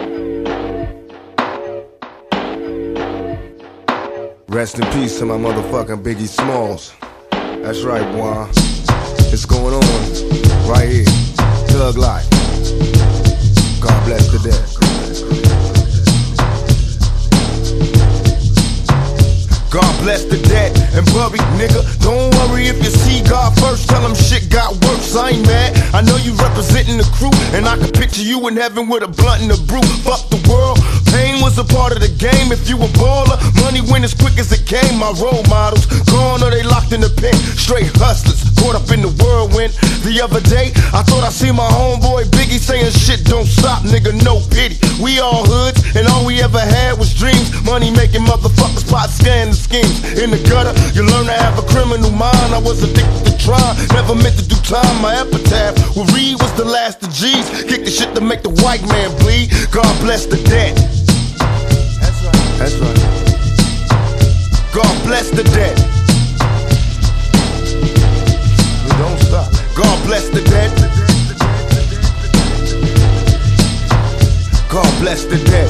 Rest in peace to my motherfucking Biggie Smalls. That's right, boy. It's going on right here. Thug life. God bless the dead. God bless the dead and buried, nigga. Don't worry if you see God first. Tell him shit got worse. I ain't mad. I know you representing the crew, and I can picture you in heaven with a blunt and a brew. Fuck the world. Pain was a part of the game. If you a baller, money went as quick as it came. My role models gone or they locked in the pen. Straight hustlers caught up in the whirlwind. The other day, I thought I seen my homeboy Biggie saying shit don't stop, nigga, no pity. We all hoods, and all we ever had was dreams. Money making motherfuckers pot scandals. Schemes in the gutter, you learn to have a criminal mind. I was addicted to crime, never meant to do time. My epitaph with Reed was the last of G's. Kick the shit to make the white man bleed. God bless the dead. That's right. That's right. God bless the dead. We don't stop. God bless the dead. God bless the dead.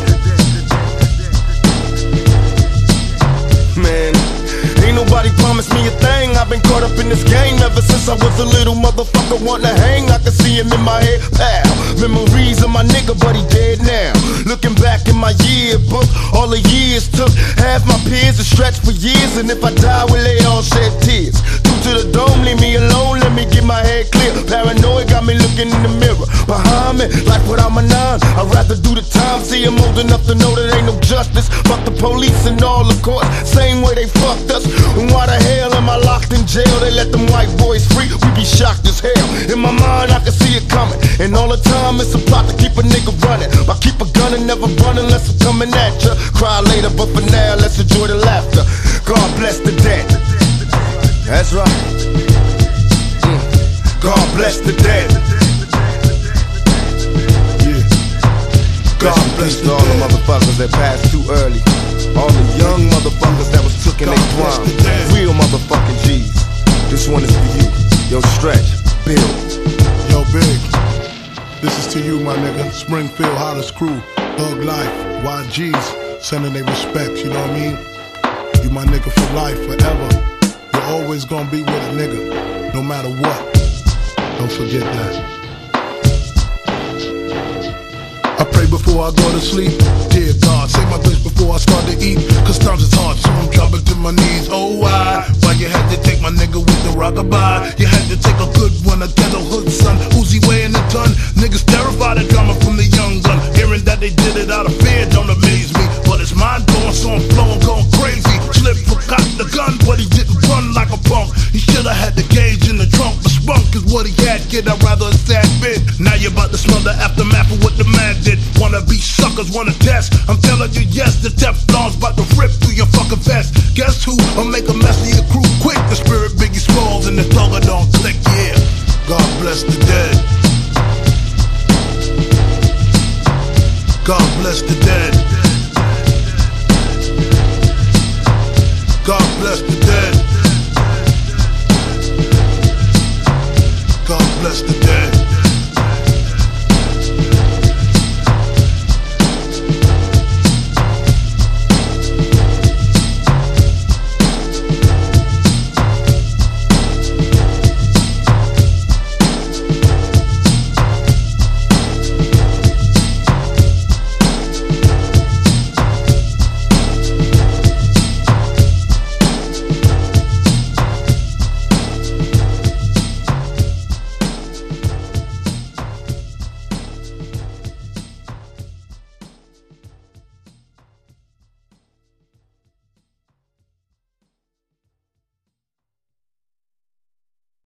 Man, ain't nobody promised me a thing. I've been caught up in this game ever since I was a little motherfucker wanting to hang. I can see him in my head, pal. Memories of my nigga, but he dead now. Looking back in my yearbook, all the years took. Half my peers have stretched for years, and if I die, well, they all shed tears. Due to the dome, leave me alone, let me get my head clear. Paranoid got me looking in the mirror. Behind me, like without my nine, I'd rather do the time. See, I'm old enough to know that ain't no justice. Fuck the police and all the courts, same way they fucked us. And why the hell am I locked in jail? They let them white boys free, we be shocked as hell. In my mind I can see it coming, and all the time it's a plot to keep a nigga running. I keep a gun and never run unless I'm coming at ya. Cry later, but for now let's enjoy the laughter. God bless the dead. That's right. God bless the dead. Yeah. God bless all the motherfuckers that passed too early. All the young motherfuckers that was took in their prime. Real motherfucking G's. This one is for you. Yo, Stretch, Bill. Yo, Big. This is to you, my nigga. Springfield Hollis crew. Thug Life. YGs. Sending their respects, you know what I mean? You my nigga for life, forever. You're always gonna be with a nigga, no matter what. Don't forget that. I pray before I go to sleep. Dear God, say my grace before I start to eat. Cause times is hard, so I'm dropping to my knees. Oh, why you had to take my nigga with the rockabye? You had to take a good one, a ghetto hood son. Uzi weighing the ton. Niggas terrified of drama from the young gun. Hearing that they did it out of fear don't amaze me. But it's mind blowing, so I'm flowing, going crazy. Slip forgot the gun, but he didn't run like a punk. He should've had the gauge in the trunk. The spunk is what he had, kid, I'd rather a sad bit. Now you're about to smell the aftermath of what the man did. Wanna be suckers, wanna test. I'm telling you yes, the Teflon's about to rip through your fucking vest. Guess who? I'll make a mess of your crew quick. The spirit Biggie Smalls and the thugger don't click, yeah. God bless the dead. God bless the dead. God bless the dead. God bless the dead.